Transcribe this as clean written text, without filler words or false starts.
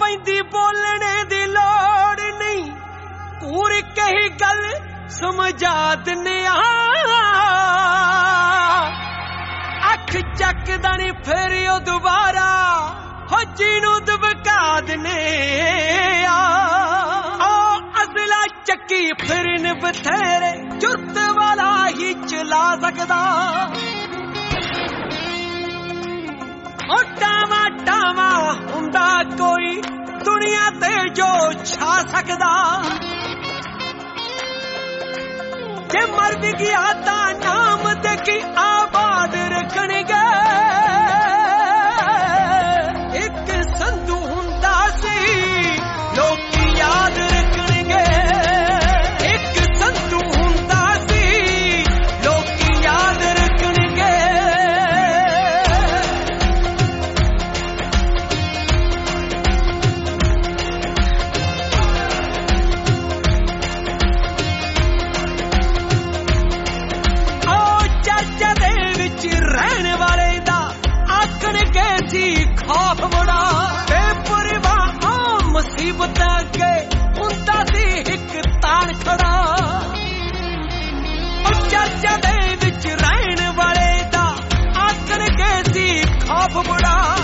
ਪੈਂਦੀ ਬੋਲਣੇ ਦੀ ਲੋੜ ਨਹੀਂ, ਪੂਰੀ ਕਹੀ ਗੱਲ ਸਮਝਾ ਦਿੰਨੇ ਆ। ਅੱਖ ਚੱਕਦਾ ਨੀ ਫਿਰ ਉਹ ਦੁਬਾਰਾ, ਹੋ ਜਿਹਨੂੰ ਦਬਕਾ ਦਿੰਨੇ ਆ। ਅਸਲਾ ਚੱਕੀ ਫਿਰਨ ਬਥੇਰੇ, ਜੁਰਤ ਵਾਲਾ ਹੀ ਚਲਾ ਸਕਦਾ। ਉਹ ਟਾਵਾ ਟਾਵਾ ਹੁੰਦਾ ਕੋਈ ਦੁਨੀਆ ਤੇ ਜੋ ਛਾ ਸਕਦਾ। ਜੇ ਮਰ ਵੀ ਗਿਆ ਤਾਂ ਨਾਮ ਤੇ ਕੀ ਆਬਾਦ ਰੱਖਣਗੇ। ਇੱਕ ਸੰਧੂ ਹੁੰਦਾ ਸੀ ਲੋਕੀ ਯਾਦ ਰੱਖਣਗੇ। ਇੱਕ ਸੰਧੂ ਹੁੰਦਾ ਸੀ ਲੋਕੀ ਯਾਦ ਰੱਖਣਗੇ। ਰਹਿਣ ਵਾਲੇ ਦਾ ਆਖਣਗੇ ਸੀ ਖੌਫ ਬੜਾ। ਬੇਪਰਵਾਹ ਮੁਸੀਬਤਾਂ ਅੱਗੇ ਹੁੰਦਾ ਸੀ ਇੱਕ ਤਾਣ ਖੜਾ। ਉਹ ਚਰਚਾ ਦੇ ਵਿੱਚ ਰਹਿਣ ਵਾਲੇ ਦਾ ਆਖਣਗੇ ਸੀ ਖੌਫ ਬੜਾ।